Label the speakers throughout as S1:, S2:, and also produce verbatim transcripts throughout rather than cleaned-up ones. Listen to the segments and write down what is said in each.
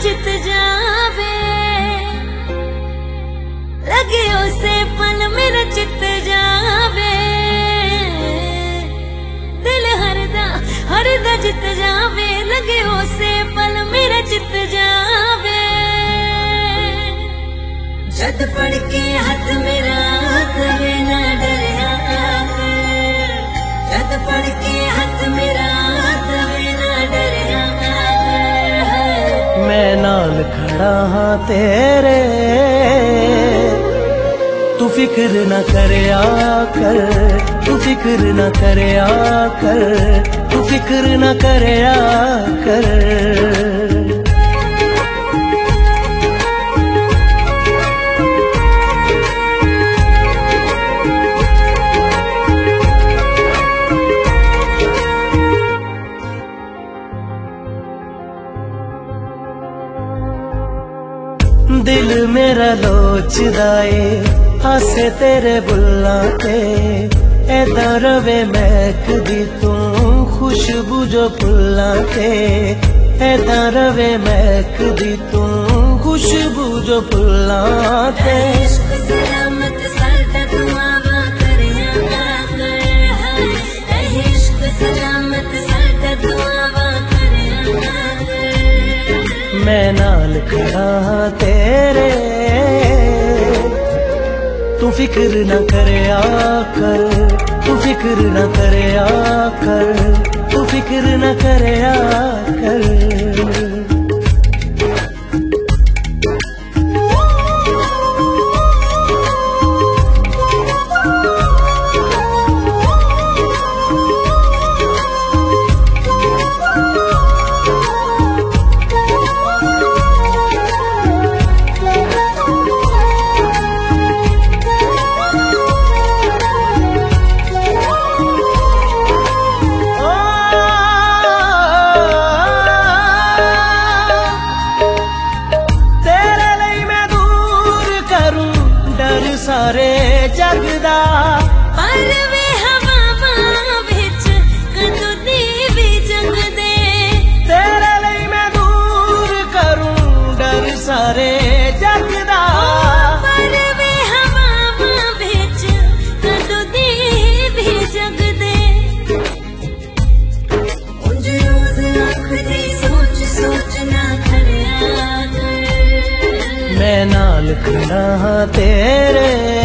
S1: जित जावे, लगे उसे पल मेरा चित जावे। दिल हरदा हरदा जित जावे, लगे उसे पल मेरा चित जावे। जद फड़ के हाथ मेरा कभी ना डरिया कर, जद फड़ के हाथ मेरा कभी ना डरिया कर।
S2: मैं नाल खड़ा हाँ तेरे, तू फिक्र न करया कर, तू फिक्र न करया कर, तू फिक्र न करया कर। दिल मेरा लोचदा ए हासे तेरे बुल्ला ते, ऐदा रवे महकदी तू खुशबू जो फुल्ला ते। ऐदा रवे महकदी तू खुशबू जो फुल्ला ते।
S1: इश्क सलामत साडा दुआवां करया कर, इश्क सलामत साडा दुआवां करया कर।
S2: मैं नाल खड़ा हाँ तेरे, तू फिक्र न करया कर, तू फिक्र न करया कर, तू फिक्र न करया कर। सारे जगदा
S1: पर वे हवावां विच कदों दी भी जगदे।
S2: तेरे लिए मैं दूर करूं डर सारे जगदा।
S1: पर वे हवावां विच कदों दी भी जगदे। उंज रोज आखदी सोच सोच ना खड़िया कर।
S2: मैं नाल खड़ा हाँ तेरे,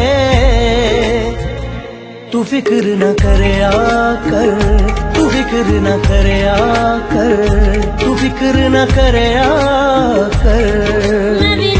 S2: तू फिक्र न करया कर, तू फिक्र न करया कर, तू फिक्र न करया कर।